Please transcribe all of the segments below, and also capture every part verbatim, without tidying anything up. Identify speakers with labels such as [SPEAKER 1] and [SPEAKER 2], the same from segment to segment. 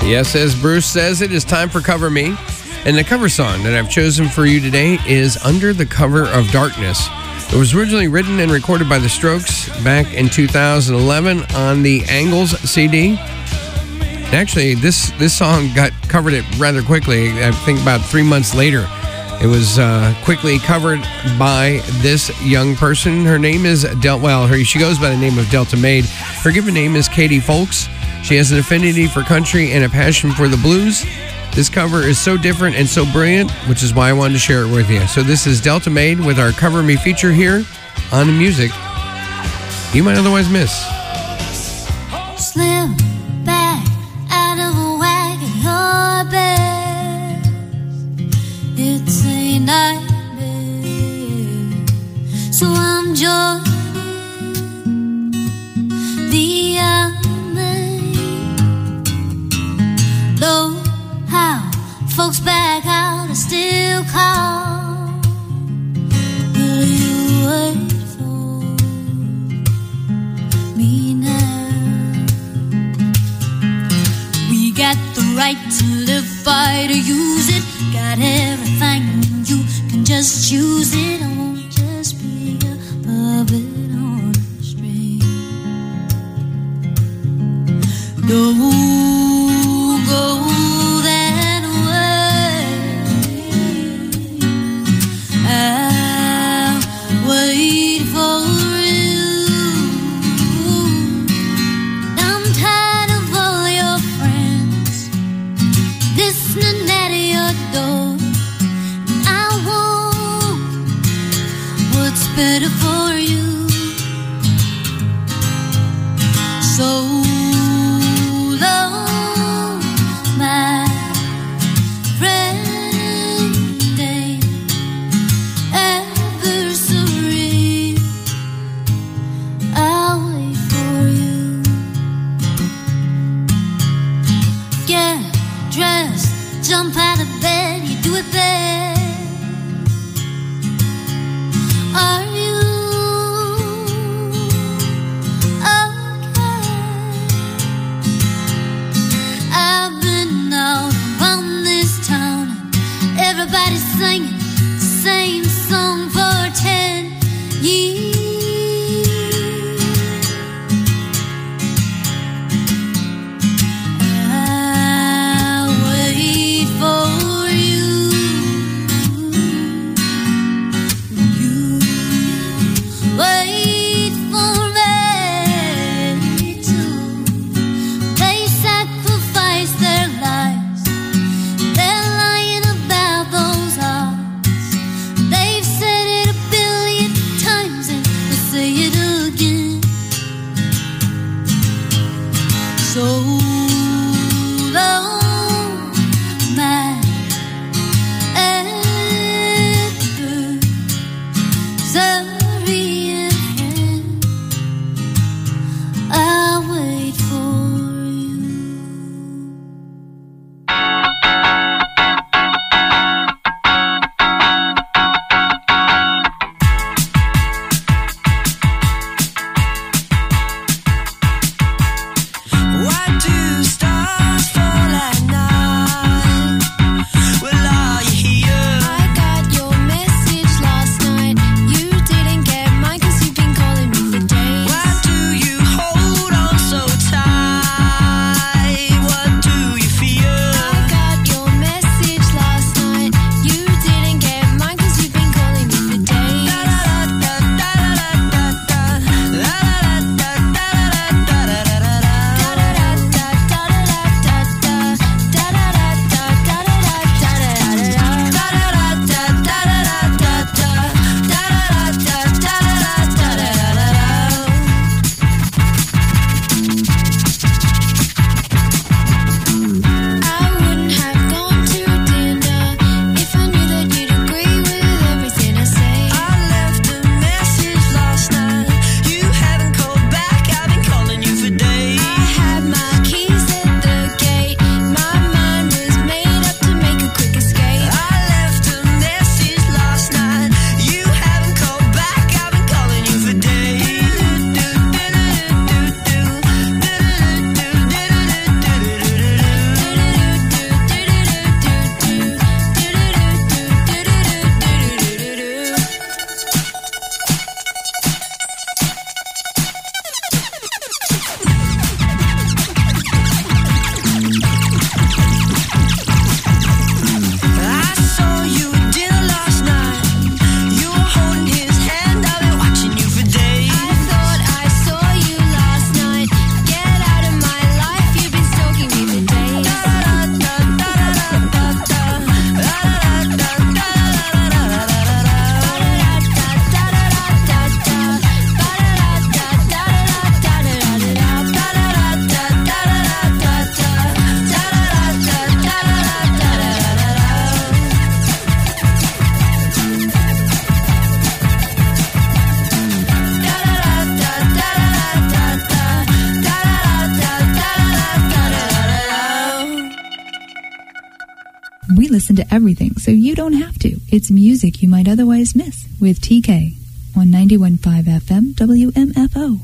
[SPEAKER 1] Yes, as Bruce says, it is time for Cover Me. And the cover song that I've chosen for you today is Under the Cover of Darkness. It was originally written and recorded by The Strokes back in two thousand eleven on the Angles C D. And actually, this, this song got covered it rather quickly. I think about three months later. It was uh, quickly covered by this young person. Her name is Del. Well, her, she goes by the name of Delta Maid. Her given name is Katie Folks. She has an affinity for country and a passion for the blues. This cover is so different and so brilliant, which is why I wanted to share it with you. So this is Delta Maid with our Cover Me feature here on the music you might otherwise miss.
[SPEAKER 2] Slim back out of a wagon, your bed. It's a nightmare, so I'm joining the army. Though how folks back out, I still call. Will you wait for me now? We got the right to live, fight, or use it. Got everything, you can just choose it. I won't just be a puppet on a string. Don't go that way. I'll wait for you. I'm tired of all your friends listening at your door. I want what's better for you. So long, my friend and adversary. I'll wait for you. Get dressed, jump out of bed, you do it there. Are you okay? I've been out around this town, everybody's singing the same song for ten years. I'll wait for you. You wait for me too. They sacrifice their lives. They're lying about those odds. They've said it a billion times and they'll say it again. So long, my adversary and friend. I'll wait for you.
[SPEAKER 3] What do listen to everything, so you don't have to. It's music you might otherwise miss with T K on ninety-one point five F M W M F O.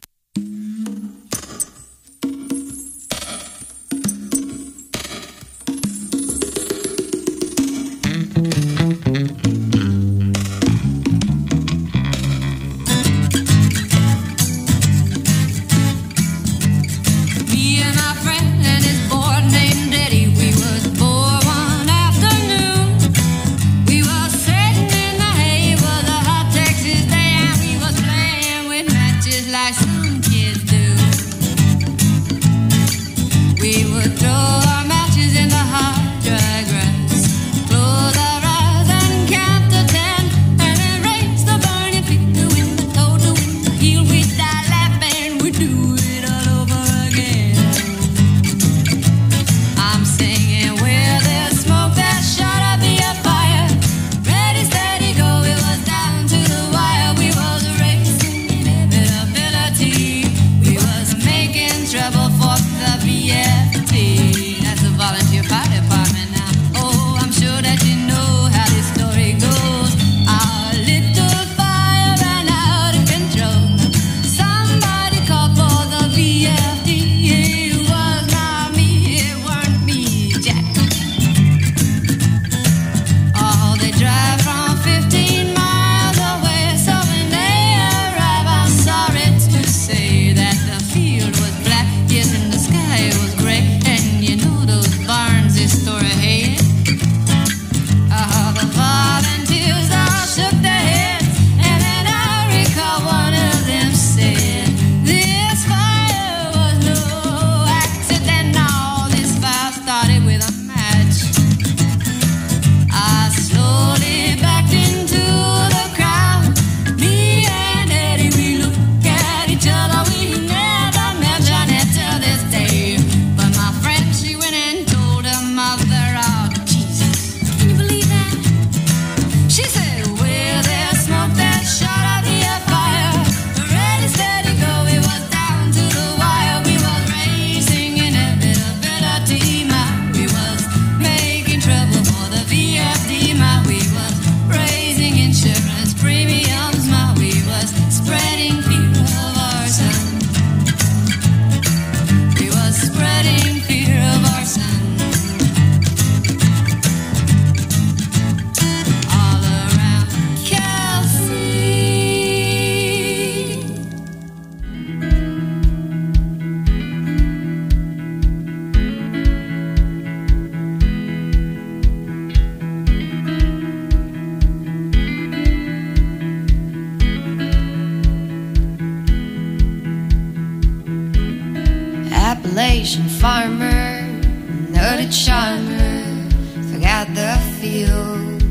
[SPEAKER 4] Appalachian farmer, noted charmer, forgot the field.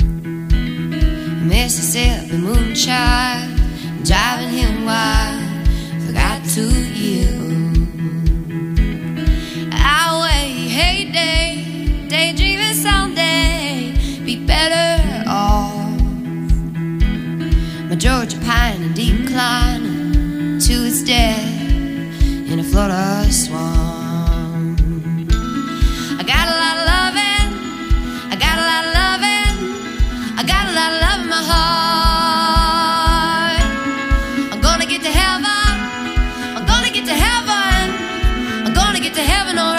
[SPEAKER 4] Mississippi moonshine, driving him wild, forgot to yield. Our way, heyday, daydreaming someday, be better off. My Georgia pine in deep incline to its death in a Florida swamp. I got a lot of loving, I got a lot of loving, I got a lot of love in my heart. I'm gonna get to heaven, I'm gonna get to heaven, I'm gonna get to heaven alright.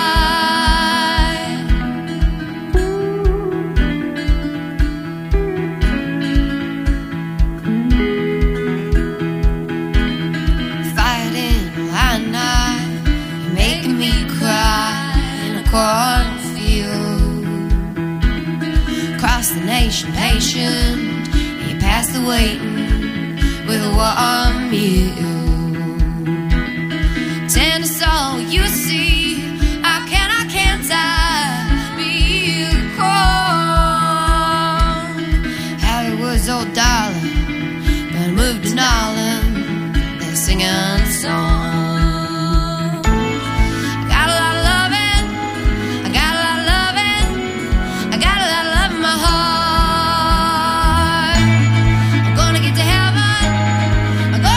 [SPEAKER 4] Cornfield, across the nation, patient, he passed the waiting with a warm meal. Tender soul, you see, I can, I can't die, be cold. Hollywood's old darling, gonna move to Nolan, they're singing songs. I'm gonna get to heaven, I'm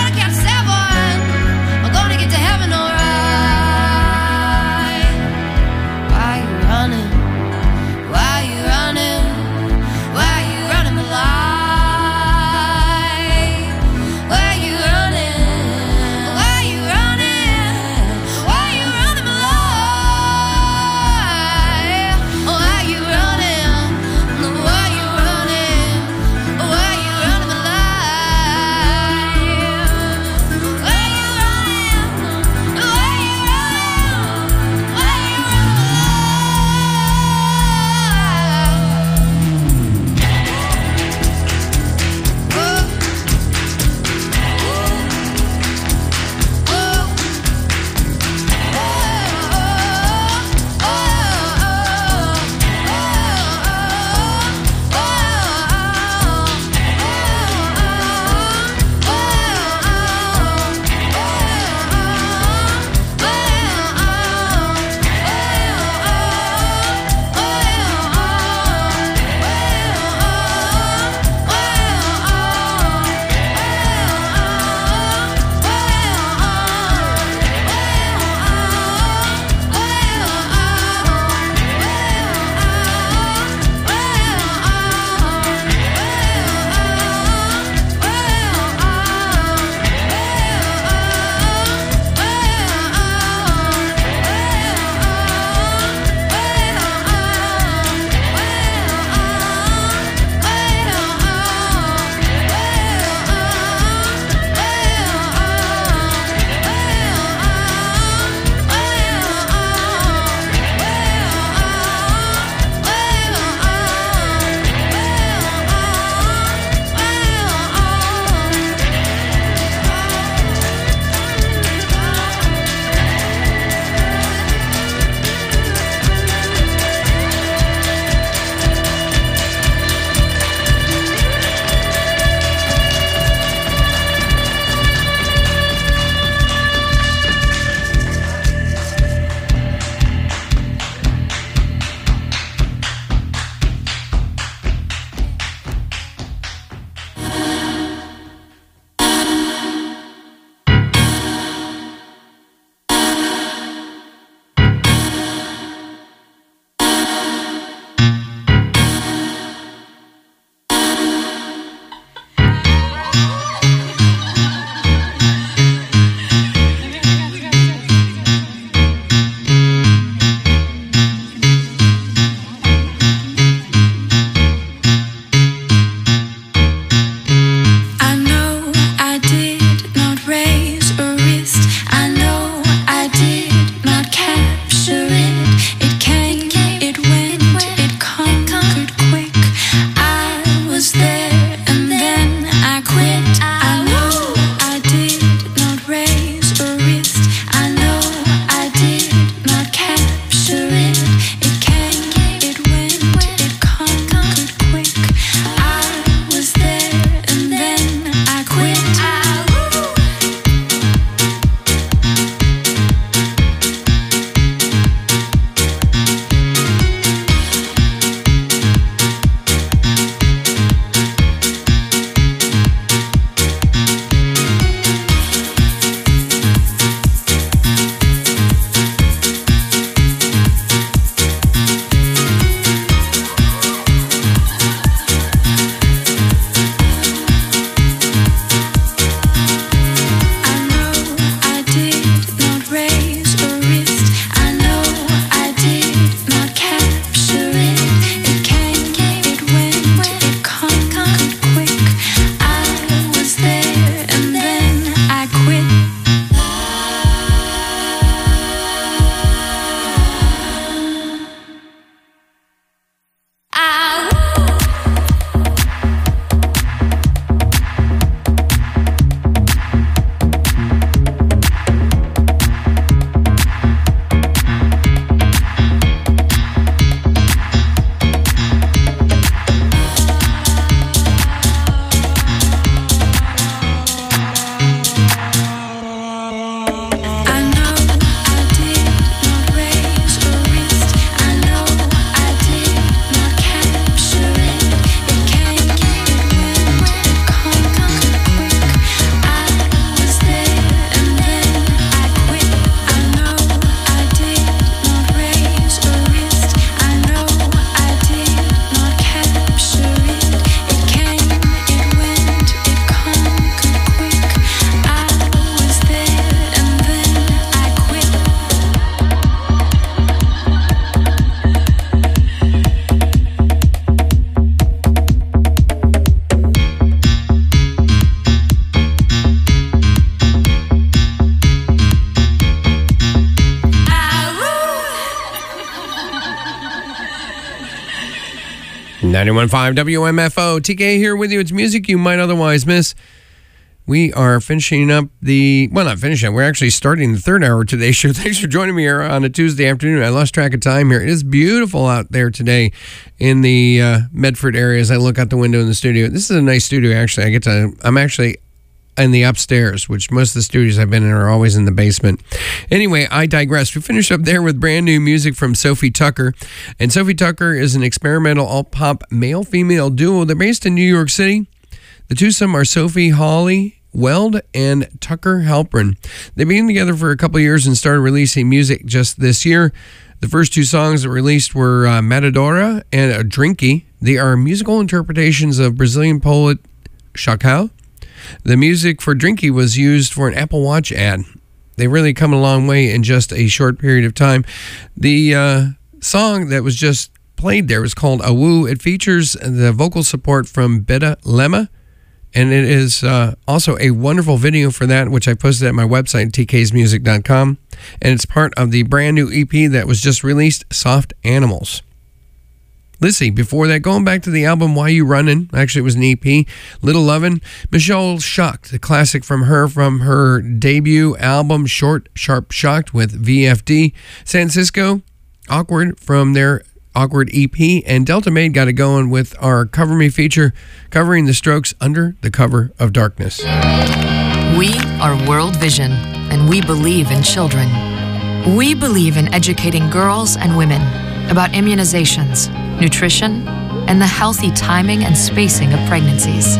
[SPEAKER 1] ninety-one point five W M F O. T K here with you. It's music you might otherwise miss. We are finishing up the, well, not finishing, we're actually starting the third hour of today's show. Thanks for joining me here on a Tuesday afternoon. I lost track of time here. It is beautiful out there today in the uh, Medford area as I look out the window in the studio. This is a nice studio, actually. I get to, I'm actually in the upstairs, which most of the studios I've been in are always in the basement. Anyway, I digress. We finish up there with brand new music from Sophie Tucker. And Sophie Tucker is an experimental alt-pop male-female duo. They're based in New York City. The twosome are Sophie Hawley Weld and Tucker Halpern. They've been together for a couple of years and started releasing music just this year. The first two songs that were released were uh, Matadora and uh, Drinky. They are musical interpretations of Brazilian poet Chacao. The music for Drinky was used for an Apple Watch ad. They've really come a long way in just a short period of time. The uh, song that was just played there was called Awoo. It features the vocal support from Beta Lemma. And it is uh, also a wonderful video for that, which I posted at my website, t k's music dot com. And it's part of the brand new E P that was just released, Soft Animals. Let's see, before that, going back to the album Why You Runnin', actually it was an E P, Little Lovin', Michelle Shocked, the classic from her, from her debut album, Short, Sharp, Shocked with V F D. San Cisco, Awkward from their Awkward E P, and Delta Maid got it going with our Cover Me feature, covering the Strokes Under the Cover of Darkness.
[SPEAKER 5] We are World Vision, and we believe in children. We believe in educating girls and women about immunizations, nutrition, and the healthy timing and spacing of pregnancies.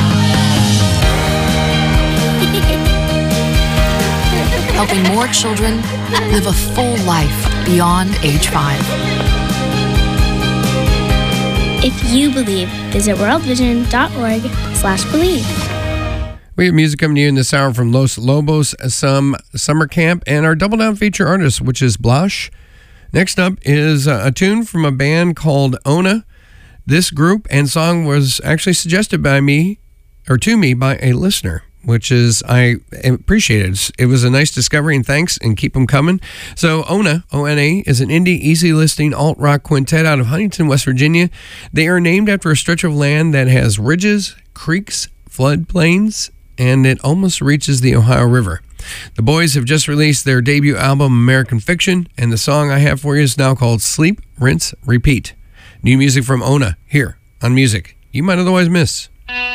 [SPEAKER 5] Helping more children live a full life beyond age five.
[SPEAKER 6] If you believe, visit world vision dot org slash believe.
[SPEAKER 1] We have music coming to you in this hour from Los Lobos, some summer camp, and our double down feature artist, which is Blush. Next up is a tune from a band called Ona. This group and song was actually suggested by me, or to me, by a listener, which is, I appreciate it. It was a nice discovery, and thanks, and keep them coming. So Ona, O N A, is an indie, easy-listening alt-rock quintet out of Huntington, West Virginia. They are named after a stretch of land that has ridges, creeks, floodplains, and it almost reaches the Ohio River. The boys have just released their debut album, American Fiction, and the song I have for you is now called Sleep, Rinse, Repeat. New music from Ona, here on Music You Might Otherwise Miss.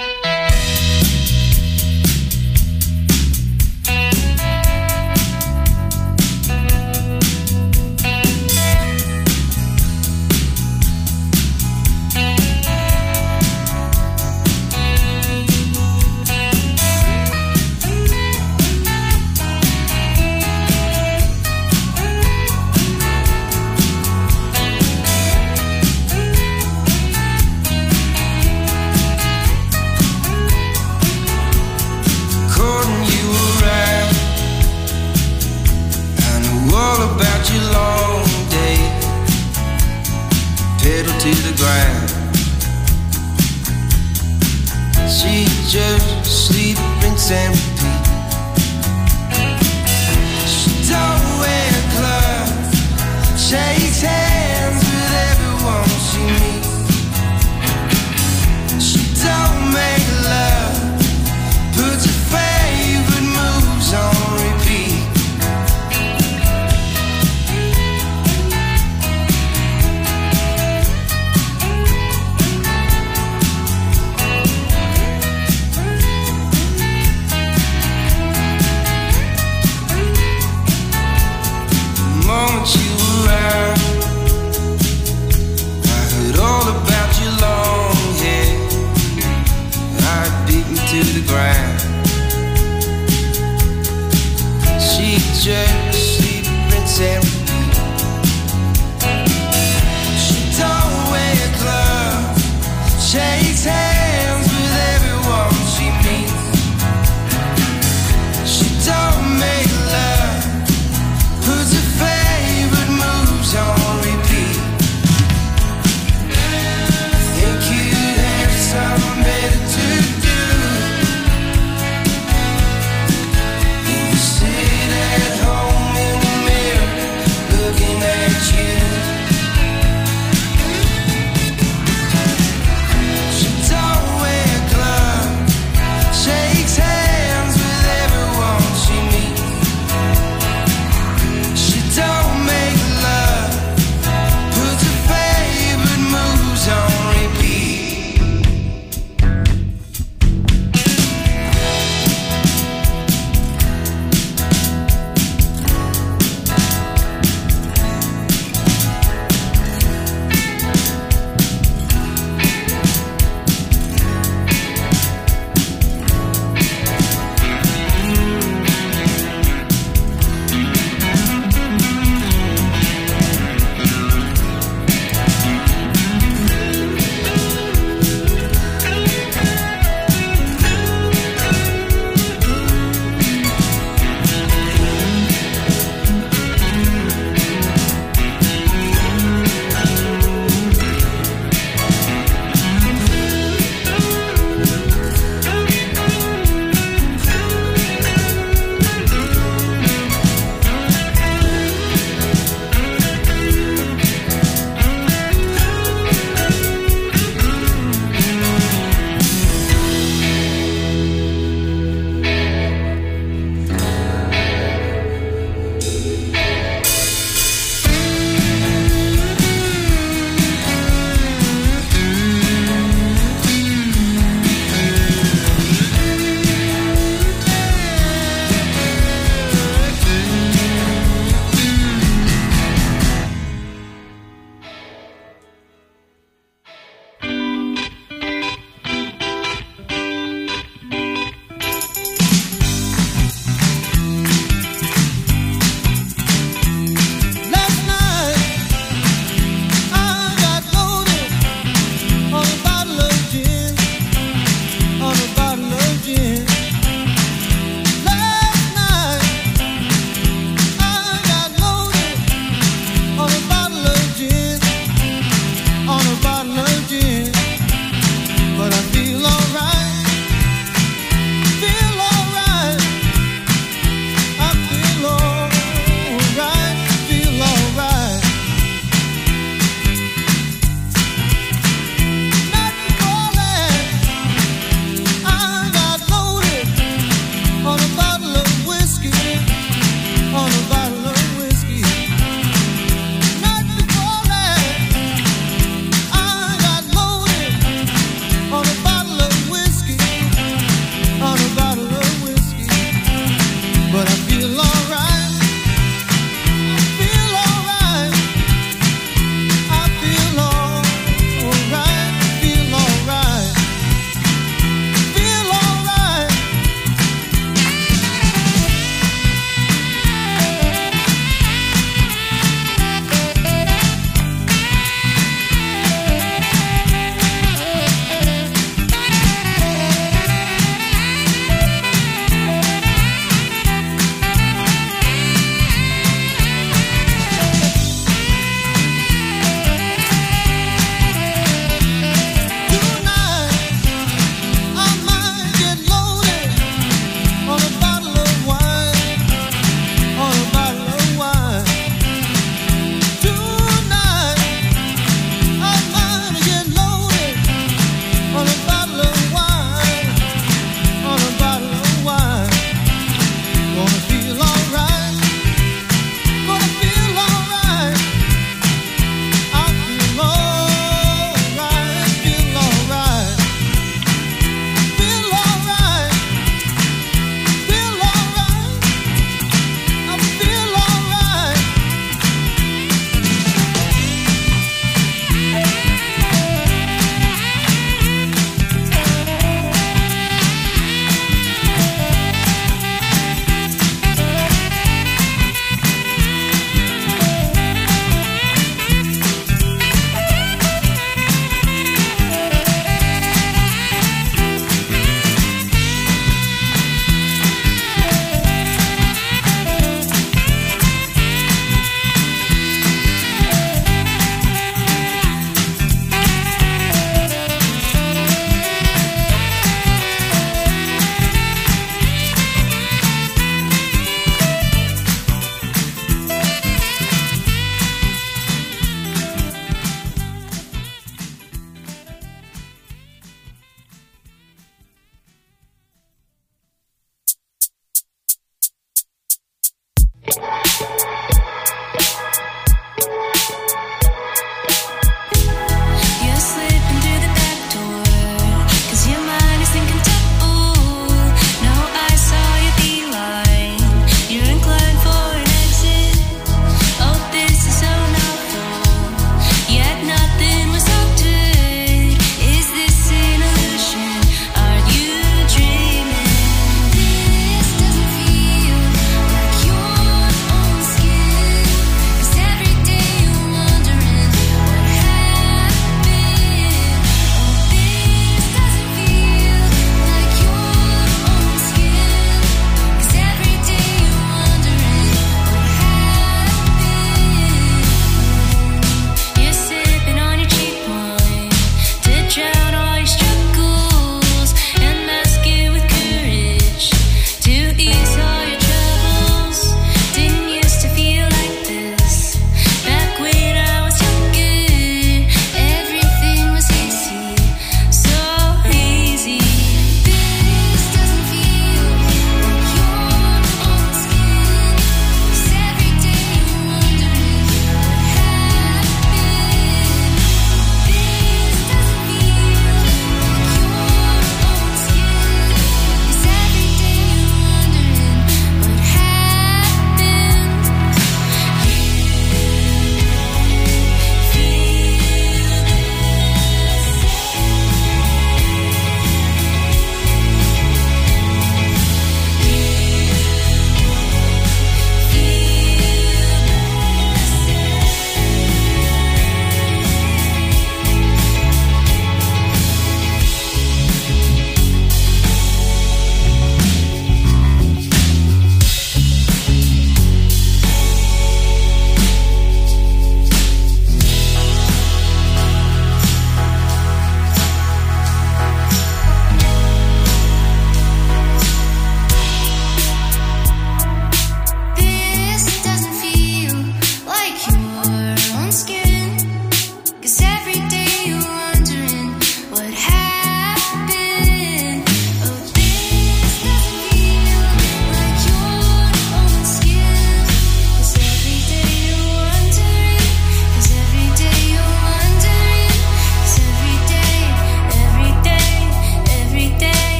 [SPEAKER 7] To the ground, she just sleep, rinse and repeat. She don't wear gloves, shakes hands with everyone she meets. She don't make love, puts her favorite moves on repeat.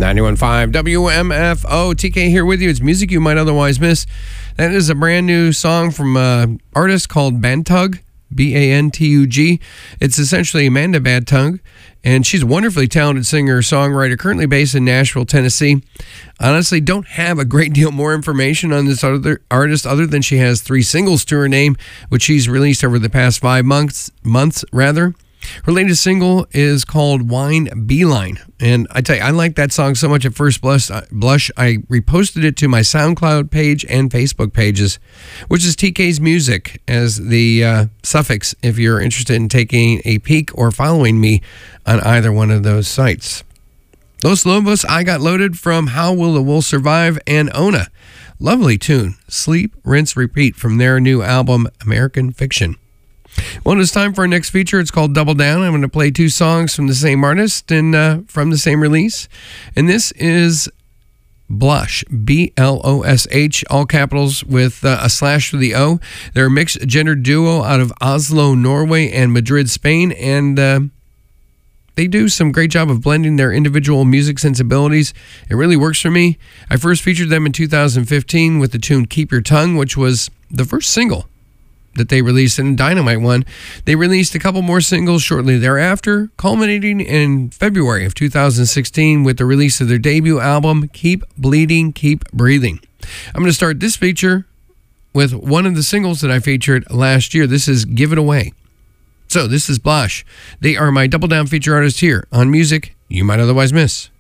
[SPEAKER 1] ninety-one point five W M F O. T K here with you. It's music you might otherwise miss. That is a brand new song from an artist called Bantug, B A N T U G. It's essentially Amanda Bantug, and she's a wonderfully talented singer-songwriter currently based in Nashville, Tennessee. Honestly, don't have a great deal more information on this other artist other than she has three singles to her name, which she's released over the past five months, months rather. Her latest single is called Wine Beeline, and I tell you, I like that song so much at first blush, blush I reposted it to my SoundCloud page and Facebook pages, which is T K's Music as the uh, suffix if you're interested in taking a peek or following me on either one of those sites. Los Lobos, I Got Loaded from How Will the Wolf Survive, and Ona. Lovely tune, Sleep, Rinse, Repeat from their new album, American Fiction. Well, it's time for our next feature. It's called Double Down. I'm going to play two songs from the same artist and uh, from the same release. And this is Blush, B L O S H, all capitals with uh, a slash for the O. They're a mixed gender duo out of Oslo, Norway, and Madrid, Spain. And uh, they do some great job of blending their individual music sensibilities. It really works for me. I first featured them in two thousand fifteen with the tune Keep Your Tongue, which was the first single that they released, and Dynamite one. They released a couple more singles shortly thereafter, culminating in February of two thousand sixteen with the release of their debut album, Keep Bleeding, Keep Breathing. I'm going to start this feature with one of the singles that I featured last year. This is Give It Away. So this is Blush. They are my Double Down feature artist here on Music You Might Otherwise Miss.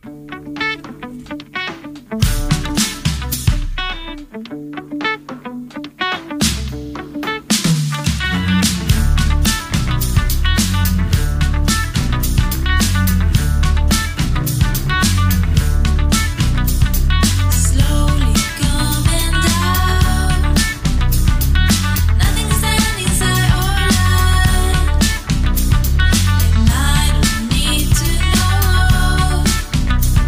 [SPEAKER 2] Need to know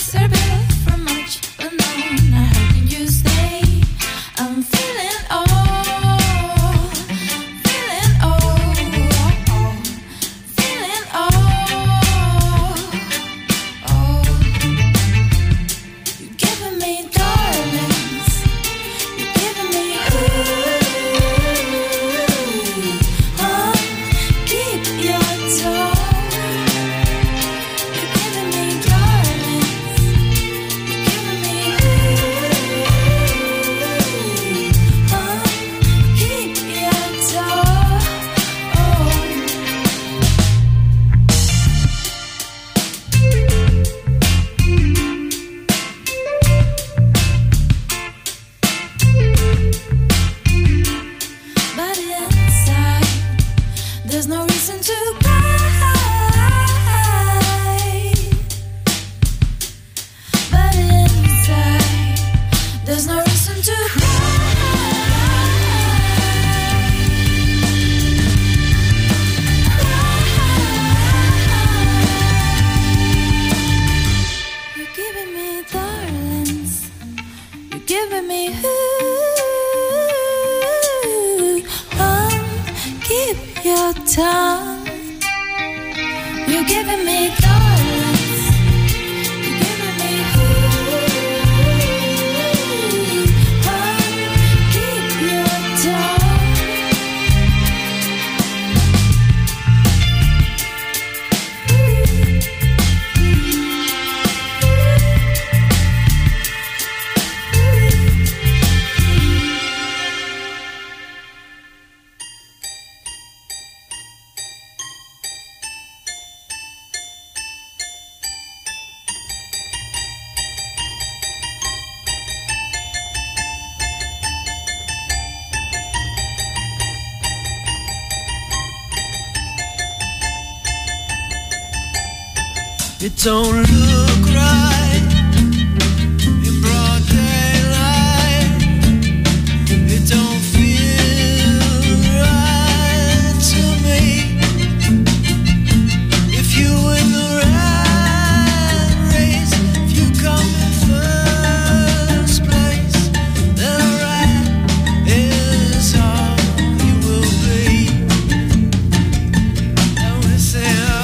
[SPEAKER 7] It don't look right in broad daylight. It don't feel right to me. If you win the rat race, if you come in first place, then a rat is all you will be. And we say, oh.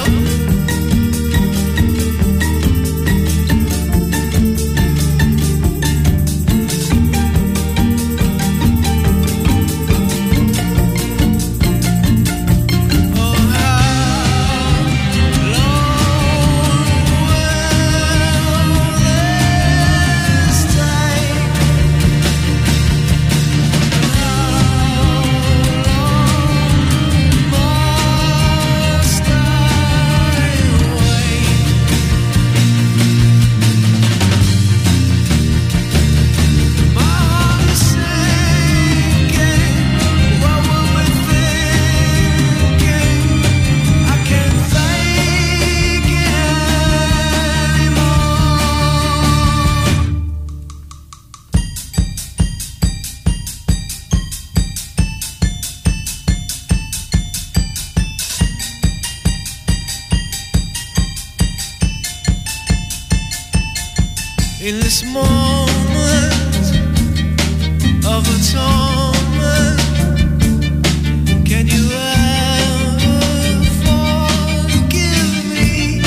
[SPEAKER 7] In this moment of atonement, can you ever forgive me?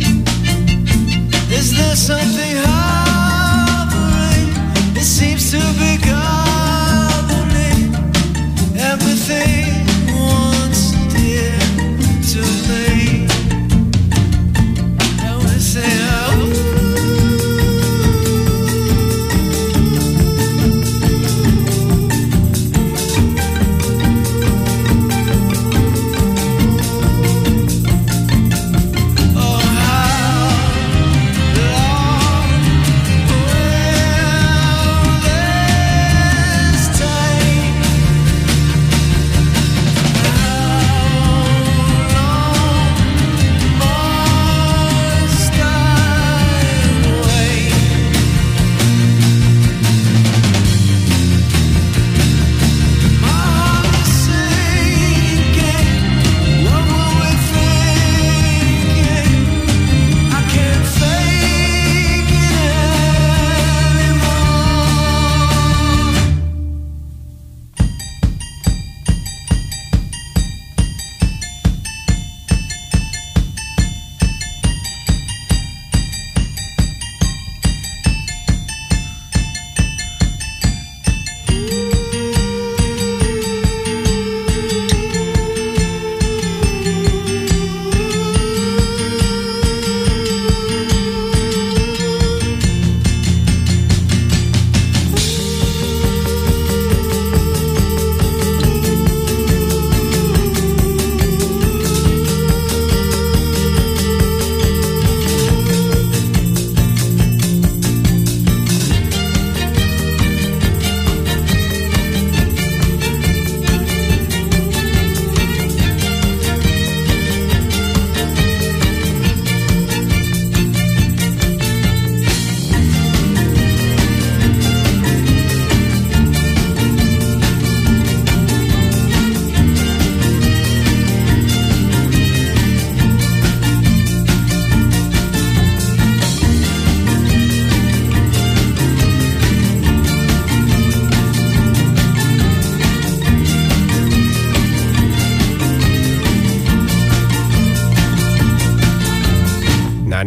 [SPEAKER 7] Is there something hovering? It seems to be governing everything once dear to me. And we say, oh.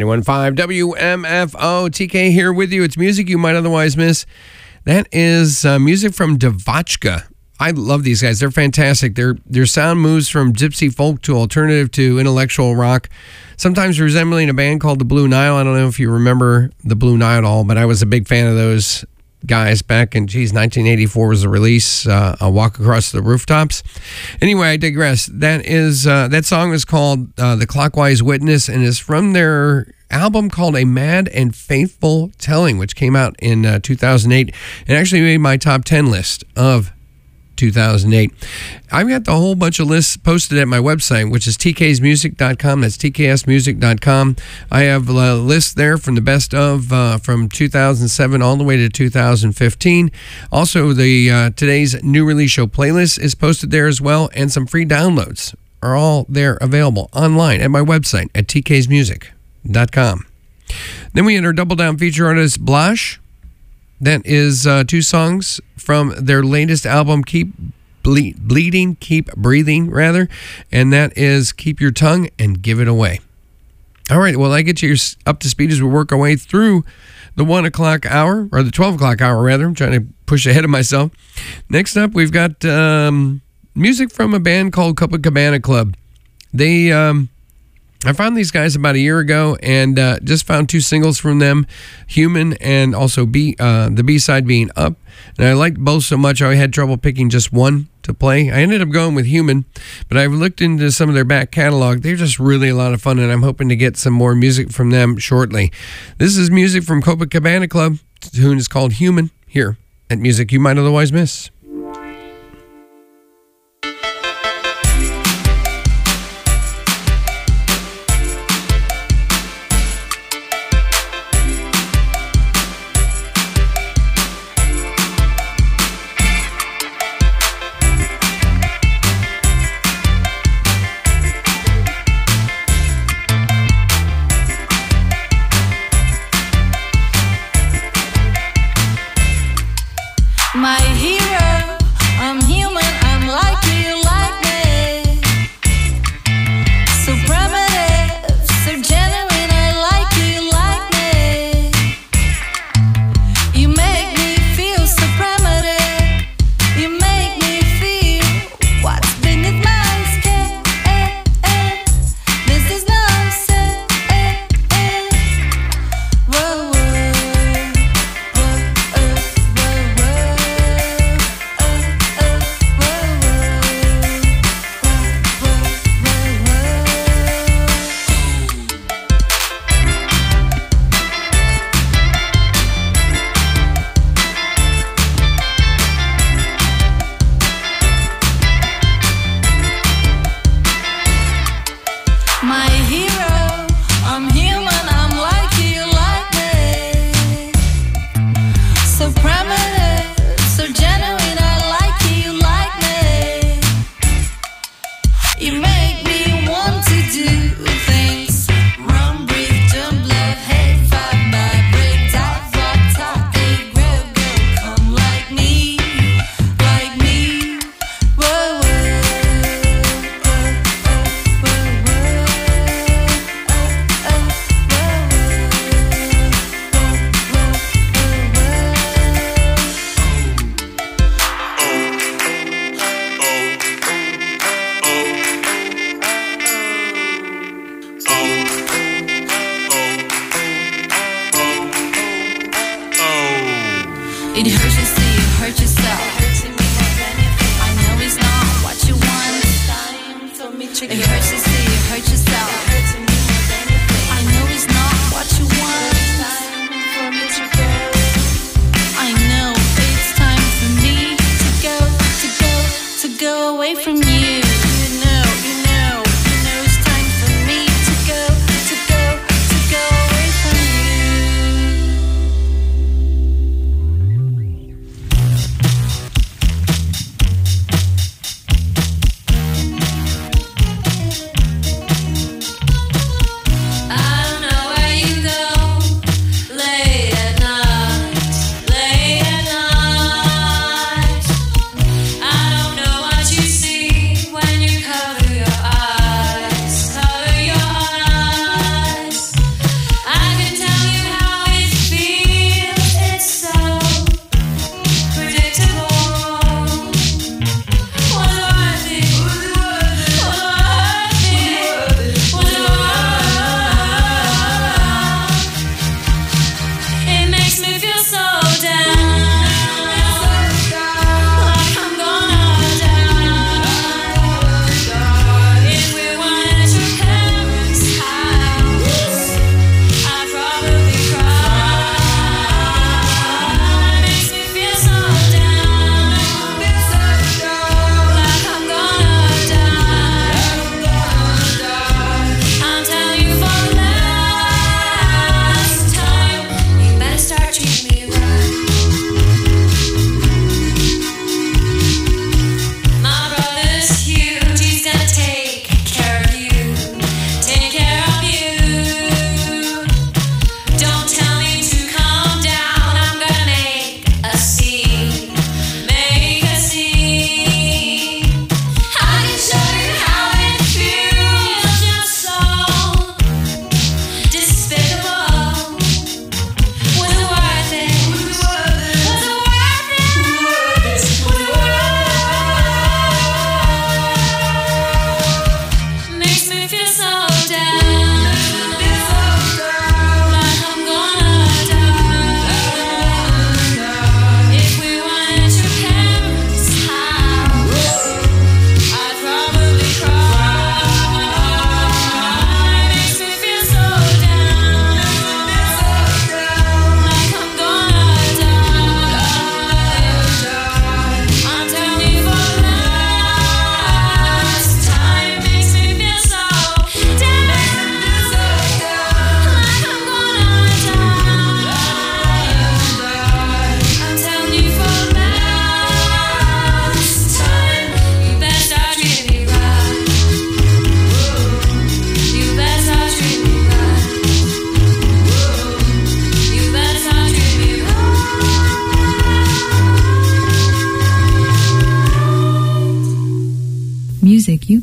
[SPEAKER 1] ninety-one point five W M F O. T K here with you. It's music you might otherwise miss. That is uh, music from Devotchka. I love these guys. They're fantastic. Their their sound moves from gypsy folk to alternative to intellectual rock, sometimes resembling a band called the Blue Nile. I don't know if you remember the Blue Nile at all, but I was a big fan of those guys back in, geez, nineteen eighty-four was the release, uh, A Walk Across the Rooftops. Anyway, I digress. That is uh, that song is called uh, The Clockwise Witness, and is from their album called A Mad and Faithful Telling, which came out in uh, two thousand eight and actually made my top ten list of two thousand eight. I've got the whole bunch of lists posted at my website, which is t k s music dot com. That's t k s music dot com. I have a list there from the best of uh, from two thousand seven all the way to two thousand fifteen. Also, the uh, today's new release show playlist is posted there as well, and some free downloads are all there available online at my website at t k s music dot com. Then we enter double down feature artist Blash. That is uh, two songs from their latest album, Keep Ble- Bleeding, Keep Breathing, rather. And that is Keep Your Tongue and Give It Away. All right, well, I get you up to speed as we work our way through the one o'clock hour, or the twelve o'clock hour, rather. I'm trying to push ahead of myself. Next up, we've got um, music from a band called Copacabana Club. They... Um, I found these guys about a year ago and uh, just found two singles from them, Human and also B, uh, the B-side being Up. And I liked both so much I had trouble picking just one to play. I ended up going with Human, but I've looked into some of their back catalog. They're just really a lot of fun, and I'm hoping to get some more music from them shortly. This is music from Copacabana Club. The tune is called Human, here at Music You Might Otherwise Miss.
[SPEAKER 8] My hero, I'm human, I'm like you, like me. So primitive, so genuine, I like you, like me. You make me feel so primitive. You make me feel what's beneath my skin. This is nonsense. Whoa, whoa. My hero, I'm human, I'm like you, like me. So primitive, so genuine, I like you, like me. You make me want to do things. Run, breathe, jump, love, hate, fight, vibrate, dive, rock, talk, they grow, go, come like me, like me. Whoa, whoa. It hurts to see you hurt yourself. I know it's not what you want. It hurts to see you hurt yourself. I know it's not what you want. I know it's time for me to go, to go, to go away from you. You know, you know, you know it's time for me to go, to go, to go away from you.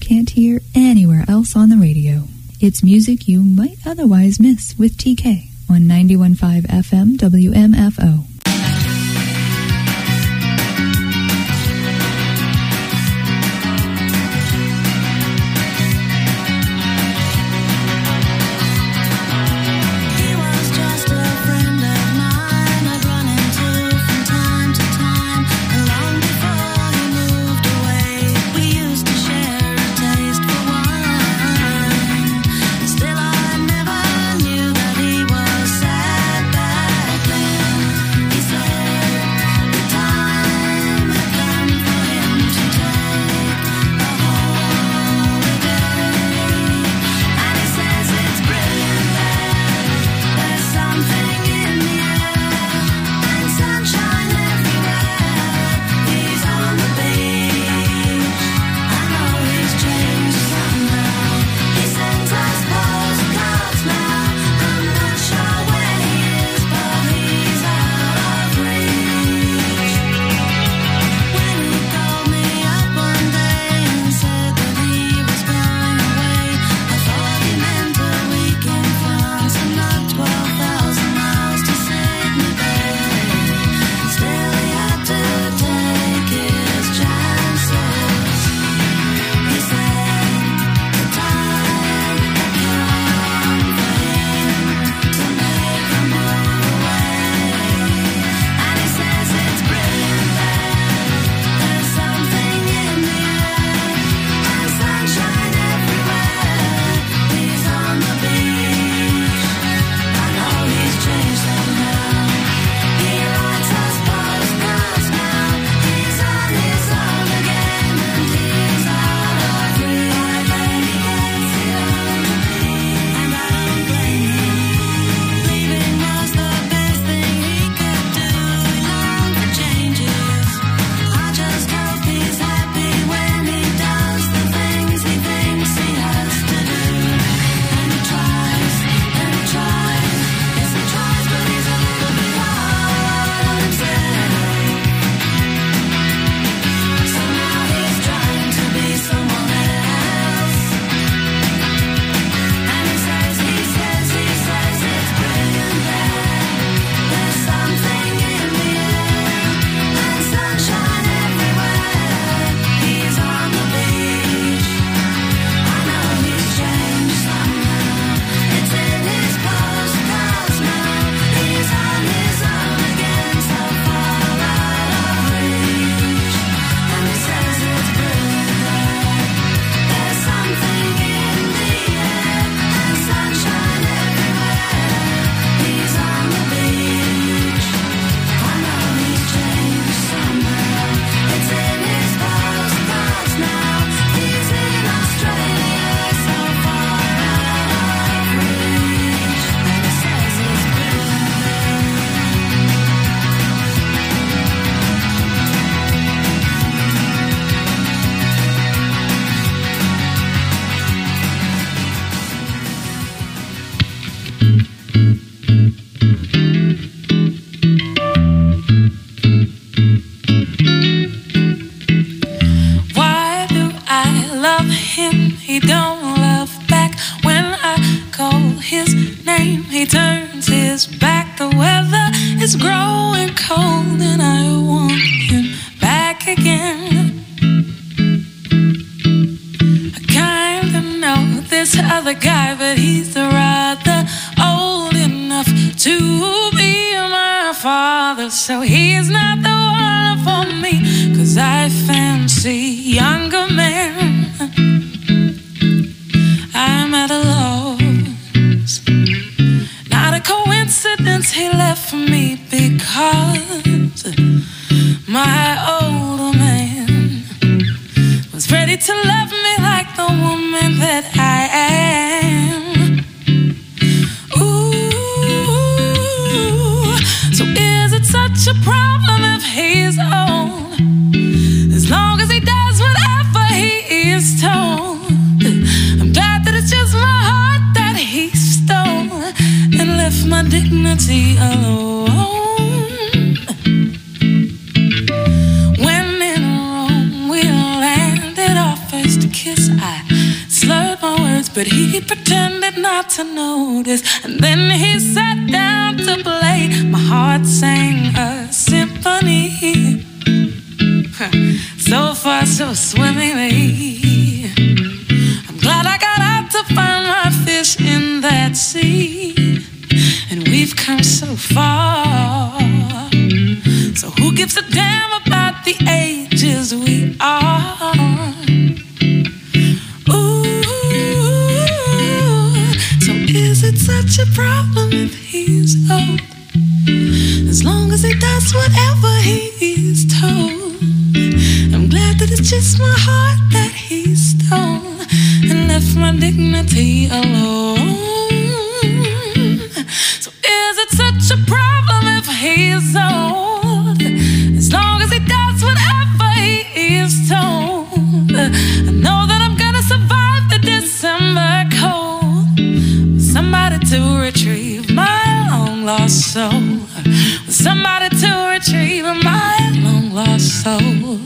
[SPEAKER 3] can't hear anywhere else on the radio. It's music you might otherwise miss with T K on ninety-one point five F M W M F O.
[SPEAKER 8] He don't love back when I call his name. He turns his back. The weather is growing cold and I want him back again. I kinda know this other guy, but he's rather old enough to be my father. So he's not the one for me, 'cause I fancy younger men. I'm at a loss. Not a coincidence he left for me, because my older man was ready to love me like the woman that I am. Ooh, so is it such a problem if he's old? As long as he does whatever he is told. It's just my heart that he stole and left my dignity alone. When in Rome we landed our first kiss, I not to notice. And then he sat down to play. My heart sang a symphony. So far, so swimmingly. I'm glad I got out to find my fish in that sea. And we've come so far. So who gives a damn about the ages we are? Ooh, so is it such a problem if he's old? As long as he does whatever he's told. I'm glad that it's just my heart that he stole and left my dignity alone. So is it such a problem if he's old? As long as he does whatever he is told. I know that I'm gonna survive the December cold. With somebody to retrieve my long lost soul. With somebody to retrieve my long lost soul.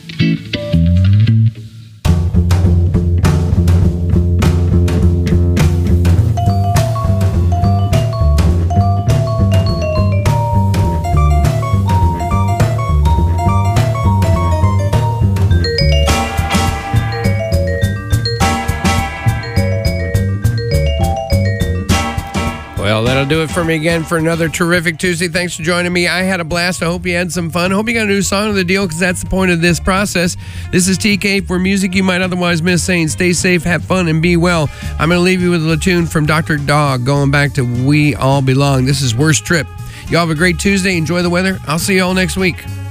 [SPEAKER 1] Well, that'll do it for me again for another terrific Tuesday. Thanks for joining me. I had a blast. I hope you had some fun. Hope you got a new song of the deal, because that's the point of this process. This is T K for music you might otherwise miss, saying stay safe, have fun, and be well. I'm going to leave you with a tune from Doctor Dog, going back to We All Belong. This is Worst Trip. Y'all have a great Tuesday. Enjoy the weather. I'll see you all next week.